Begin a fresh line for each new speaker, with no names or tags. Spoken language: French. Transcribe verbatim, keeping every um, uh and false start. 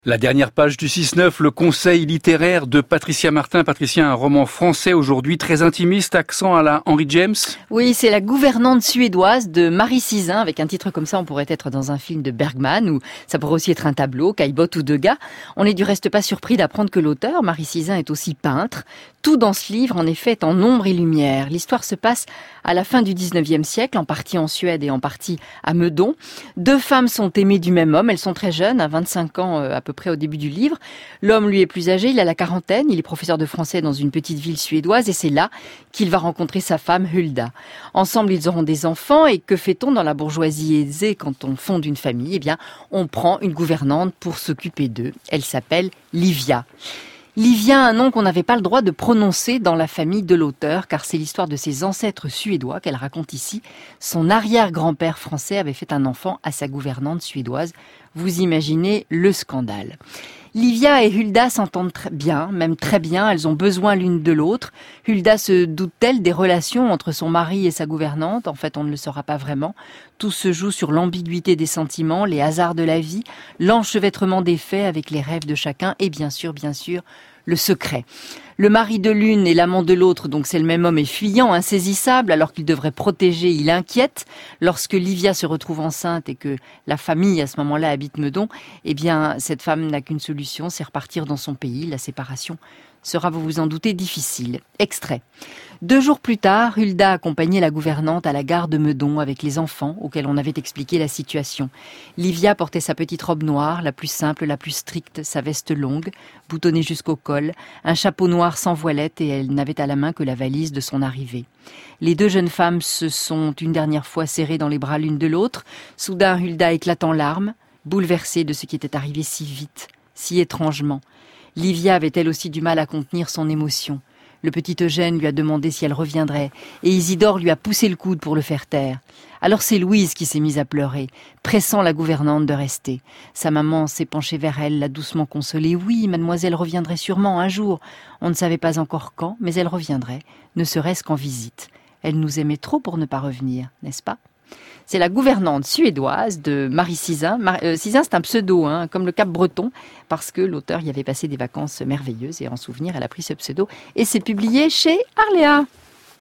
La dernière page du six neuf, le conseil littéraire de Patricia Martin. Patricia, un roman français aujourd'hui très intimiste, accent à la Henry James.
Oui, c'est la gouvernante suédoise de Marie Sizun. Avec un titre comme ça, on pourrait être dans un film de Bergman, ou ça pourrait aussi être un tableau, Caillebotte ou Degas. On n'est du reste pas surpris d'apprendre que l'auteur, Marie Sizun, est aussi peintre. Tout dans ce livre, en effet, est en ombre et lumière. L'histoire se passe à la fin du dix-neuvième siècle, en partie en Suède et en partie à Meudon. Deux femmes sont aimées du même homme. Elles sont très jeunes, à vingt-cinq ans à peu près au début du livre. L'homme, lui, est plus âgé, il a la quarantaine, il est professeur de français dans une petite ville suédoise et c'est là qu'il va rencontrer sa femme Hulda. Ensemble, ils auront des enfants et que fait-on dans la bourgeoisie aisée quand on fonde une famille ? Eh bien, on prend une gouvernante pour s'occuper d'eux. Elle s'appelle Livia. Livia, un nom qu'on n'avait pas le droit de prononcer dans la famille de l'auteur, car c'est l'histoire de ses ancêtres suédois qu'elle raconte ici. Son arrière-grand-père français avait fait un enfant à sa gouvernante suédoise. Vous imaginez le scandale. Livia et Hulda s'entendent très bien, même très bien, elles ont besoin l'une de l'autre. Hulda se doute-t-elle des relations entre son mari et sa gouvernante ? En fait, on ne le saura pas vraiment. Tout se joue sur l'ambiguïté des sentiments, les hasards de la vie, l'enchevêtrement des faits avec les rêves de chacun et bien sûr, bien sûr, le secret. Le mari de l'une et l'amant de l'autre, donc c'est le même homme, est fuyant, insaisissable, alors qu'il devrait protéger, il inquiète. Lorsque Livia se retrouve enceinte et que la famille, à ce moment-là, habite Meudon, eh bien, cette femme n'a qu'une solution, c'est repartir dans son pays. La séparation sera, vous vous en doutez, difficile. Extrait. Deux jours plus tard, Hulda accompagnait la gouvernante à la gare de Meudon avec les enfants auxquels on avait expliqué la situation. Livia portait sa petite robe noire, la plus simple, la plus stricte, sa veste longue, boutonnée jusqu'au col, un chapeau noir sans voilette et elle n'avait à la main que la valise de son arrivée. Les deux jeunes femmes se sont une dernière fois serrées dans les bras l'une de l'autre. Soudain, Hulda éclate en larmes, bouleversée de ce qui était arrivé si vite, si étrangement. Livia avait elle aussi du mal à contenir son émotion. Le petit Eugène lui a demandé si elle reviendrait, et Isidore lui a poussé le coude pour le faire taire. Alors c'est Louise qui s'est mise à pleurer, pressant la gouvernante de rester. Sa maman s'est penchée vers elle, l'a doucement consolée. Oui, mademoiselle reviendrait sûrement un jour. On ne savait pas encore quand, mais elle reviendrait, ne serait-ce qu'en visite. Elle nous aimait trop pour ne pas revenir, n'est-ce pas ? C'est la gouvernante suédoise de Marie Sizun. Mar- euh, Sizun, c'est un pseudo, hein, comme le Cap Breton, parce que l'auteur y avait passé des vacances merveilleuses et en souvenir, elle a pris ce pseudo et c'est publié chez Arléa.